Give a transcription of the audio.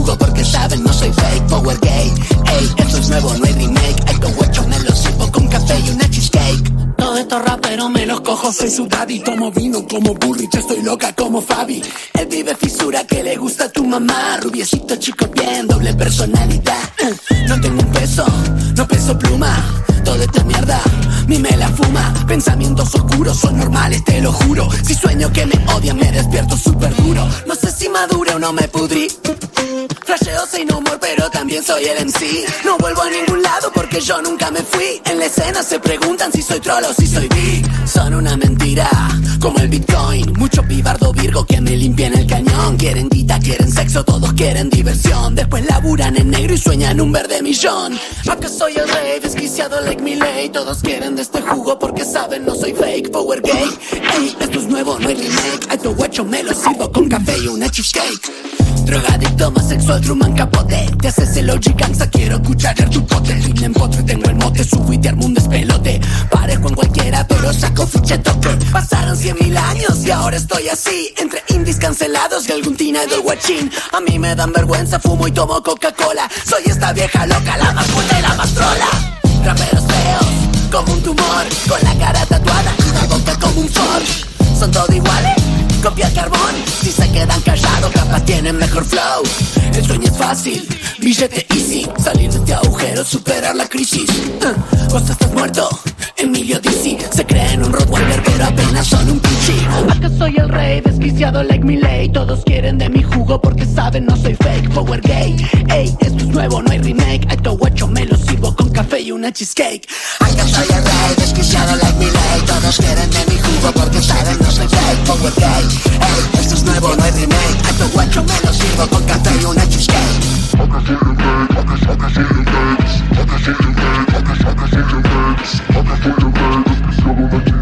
jugo porque saben no soy fake. Power gay, ey, esto es nuevo, no hay remake. Alto guacho me lo sirvo con café y una cheesecake. Todos estos raperos me los cojo, soy su daddy. Tomo vino como Burrich, estoy loca como Fabi. Él vive fisura que le gusta a tu mamá. Rubiecito chico bien, doble personalidad. No tengo un peso, no peso pluma. Todo esta mierda, mi me la fuma. Pensamientos oscuros son normales, te lo juro. Si sueño que me odian, me despierto súper duro. No sé si madure o no me pudrí. Flasheo sin humor, pero también soy el MC. No vuelvo a ningún lado porque yo nunca me fui. En la escena se preguntan si soy troll o si soy big. Son una mentira, como el Bitcoin. Mucho pibardo virgo que me limpien el cañón. Quieren guita, quieren sexo, todos quieren diversión. Después laburan en negro y sueñan un verde millón. Acá soy el rey, desquiciado like Milei. Todos quieren de este jugo porque saben no soy fake. Power gay, ey, esto es nuevo, no hay remake. Alto guacho me lo sirvo con café y una cheesecake. Drogadicto, más sexual, Truman Capote. Te haces el OG gangsta, quiero cucharear tu pote. Fin en potre, tengo el mote, subo y te armo un despelote. Parejo en cualquiera, pero saco fiche toque. Pasaron 100.000 años y ahora estoy así. Entre indies cancelados y algún tina del guachín. A mí me dan vergüenza, fumo y tomo Coca-Cola. Soy esta vieja loca, la más puta y la más trola. Raperos feos, como un tumor. Con la cara tatuada y la boca como un Ford. Son todos iguales, copia el carbón. Si se quedan callados, capaz tienen mejor flow. El sueño es fácil, billete easy. Salir de este agujero, superar la crisis. Vos estás muerto, Emilio Dizzy. Se creen un Rottweiler, pero apenas son un pichi. Acá soy el rey, desquiciado like Milei. Todos quieren de mi jugo porque saben no soy fake. Power gay, ey, esto es nuevo, no hay remake. Alto guacho me lo sirvo con café y una cheesecake. Acá soy el rey, desquiciado like Milei. Todos quieren de mi jugo porque saben no soy fake. Power gay, ey, esto es nuevo, no hay remake. Alto guacho me lo sirvo con café y una cheesecake. I can feel your legs, I can feel your legs, I can feel your legs, I can feel your legs, I can feel your legs,